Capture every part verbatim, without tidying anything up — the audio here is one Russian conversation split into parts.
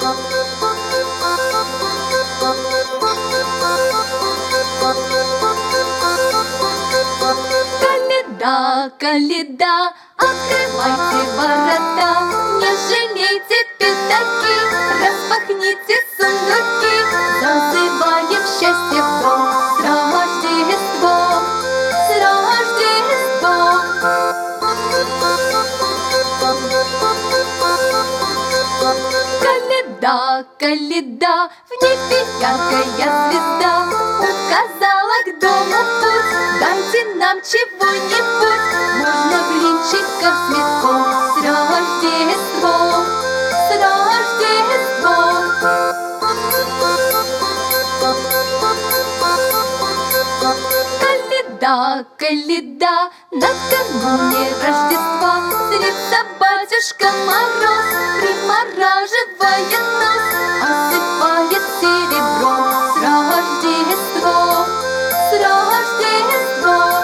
Коляда, коляда, открывайте ворота, не жалейте пятаки, распахните сундуки, зазываем счастье в дом. С Рождеством, с Рождеством! Коляда, коляда, в небе яркая звезда указала к дому путь. Дайте нам чего-нибудь, можно блинчиков с метком. С Рождеством, с Рождеством! Коляда, коляда, накануне Рождества зрится батюшка Мороз, примораживает нас, осыпает серебром. С Рождеством, с Рождеством!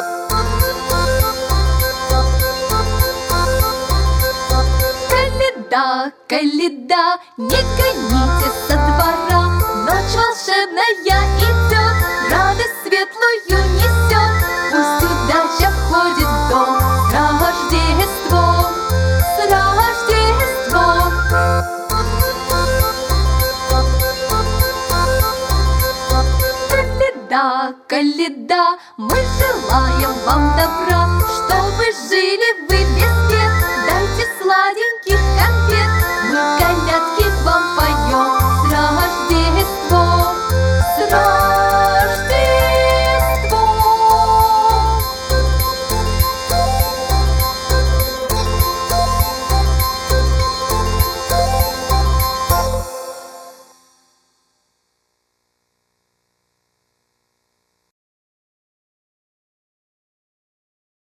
Коляда, коляда, не гоните со двора, ночь волшебная идет, радость светлую несет, пусть удача входит в дом. С Рождеством, с Рождеством! Коляда, коляда, мы желаем вам добра,